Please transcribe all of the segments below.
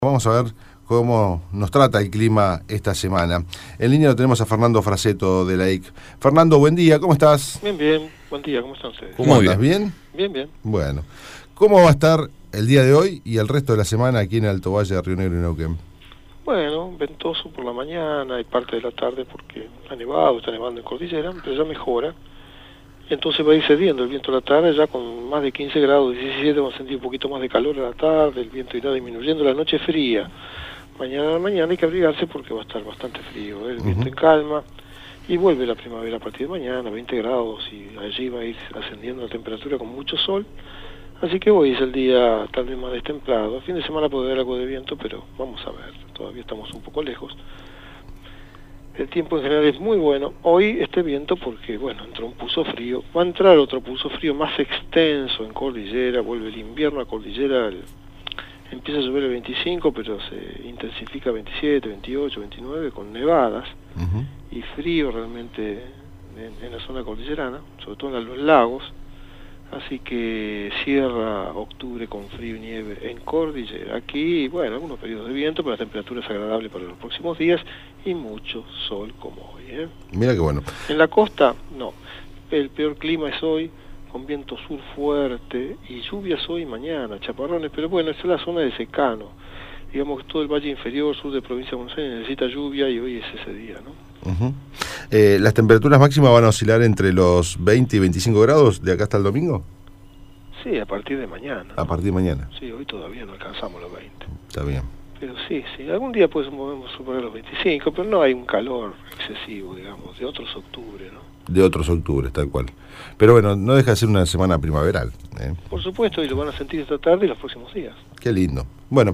Vamos a ver cómo nos trata el clima esta semana. En línea lo tenemos a Fernando Fraseto de la IC. Fernando, buen día, ¿cómo estás? Bien, bien. Buen día, ¿cómo están ustedes? ¿Cómo andas? ¿Bien? Bien, bien. Bueno, ¿cómo va a estar el día de hoy y el resto de la semana aquí en Alto Valle de Río Negro y Neuquén? Bueno, ventoso por la mañana y parte de la tarde porque ha nevado, está nevando en cordillera, pero ya mejora. Entonces va a ir cediendo el viento a la tarde, ya con más de 15 grados, 17 vamos a sentir un poquito más de calor a la tarde, el viento irá disminuyendo, la noche fría. Mañana a la mañana hay que abrigarse porque va a estar bastante frío, el viento en calma, y vuelve la primavera a partir de mañana, 20 grados, y allí va a ir ascendiendo la temperatura con mucho sol. Así que hoy es el día tal vez más destemplado. El fin de semana puede haber algo de viento, pero vamos a ver, todavía estamos un poco lejos. El tiempo en general es muy bueno. Hoy este viento porque, bueno, entró un pulso frío. Va a entrar otro pulso frío más extenso en cordillera. Vuelve el invierno a cordillera. Empieza a llover el 25, pero se intensifica 27, 28, 29 con nevadas y frío realmente en la zona cordillerana, sobre todo en los lagos. Así que cierra octubre con frío y nieve en cordillera. Aquí, bueno, algunos periodos de viento, pero la temperatura es agradable para los próximos días y mucho sol como hoy. Mira qué bueno. En la costa, no. El peor clima es hoy, con viento sur fuerte y lluvias hoy y mañana, chaparrones, pero bueno, esta es la zona de secano. Digamos que todo el valle inferior, sur de provincia de Buenos Aires necesita lluvia y hoy es ese día, ¿no? ¿Las temperaturas máximas van a oscilar entre los 20 y 25 grados de acá hasta el domingo? Sí, a partir de mañana. A partir de mañana. Sí, hoy todavía no alcanzamos los 20. Está bien. Pero sí, algún día podemos superar los 25, pero no hay un calor excesivo, digamos, de otros octubre, ¿no? De otros octubres, tal cual. Pero bueno, no deja de ser una semana primaveral. Por supuesto, y lo van a sentir esta tarde y los próximos días. Qué lindo. Bueno,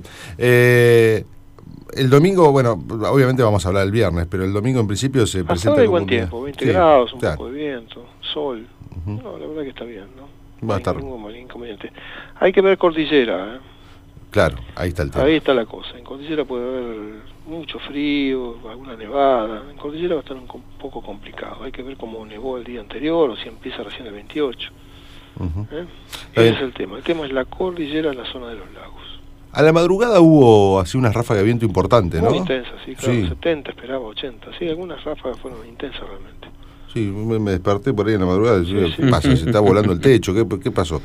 el domingo, bueno, obviamente vamos a hablar el viernes, pero el domingo en principio se presenta como buen un día. Tiempo, 20 grados, un poco de viento, sol. No, la verdad que está bien, ¿no? Va a estar. Ningún inconveniente. Hay que ver cordillera, ¿eh? Claro, ahí está el tema. Ahí está la cosa. En cordillera puede haber mucho frío, alguna nevada. En cordillera va a estar un poco complicado. Hay que ver cómo nevó el día anterior o si empieza recién el 28. Ese es el tema. El tema es la cordillera en la zona de los lagos. A la madrugada hubo así unas ráfagas de viento importantes, ¿no? Muy intensas, sí, claro. Sí. 70, esperaba 80. Sí, algunas ráfagas fueron intensas realmente. Sí, me desperté por ahí en la madrugada. ¿Qué pasa? ¿Se está volando el techo? ¿Qué pasó?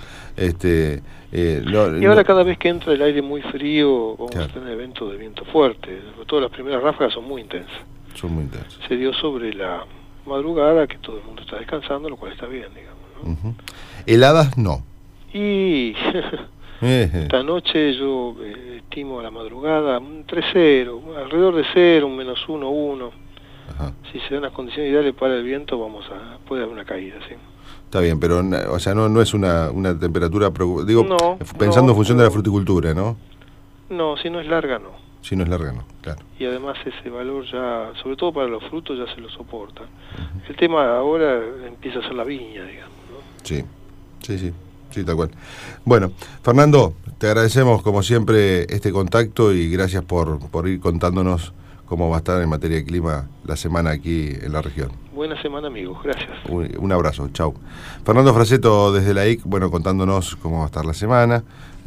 Y ahora cada vez que entra el aire muy frío, vamos a tener eventos de viento fuerte. Todas las primeras ráfagas son muy intensas. Son muy intensas. Se dio sobre la madrugada, que todo el mundo está descansando, lo cual está bien, digamos, ¿no? Heladas no. Y esta noche yo estimo a la madrugada entre 0, alrededor de 0, un -1, 1. Si se dan las condiciones ideales para el viento, puede haber una caída, sí. Está bien, pero o sea, no es una temperatura, digo, no, pensando en función de la fruticultura, ¿no? No, si no es larga, no. Si no es larga, no, claro. Y además ese valor ya, sobre todo para los frutos, ya se lo soporta. El tema ahora empieza a ser la viña, digamos, ¿no? Sí, tal cual. Bueno, Fernando, te agradecemos como siempre este contacto y gracias por ir contándonos cómo va a estar en materia de clima la semana aquí en la región. Buena semana, amigos. Gracias. Un abrazo. Chau. Fernando Fraseto desde la IC, bueno, contándonos cómo va a estar la semana.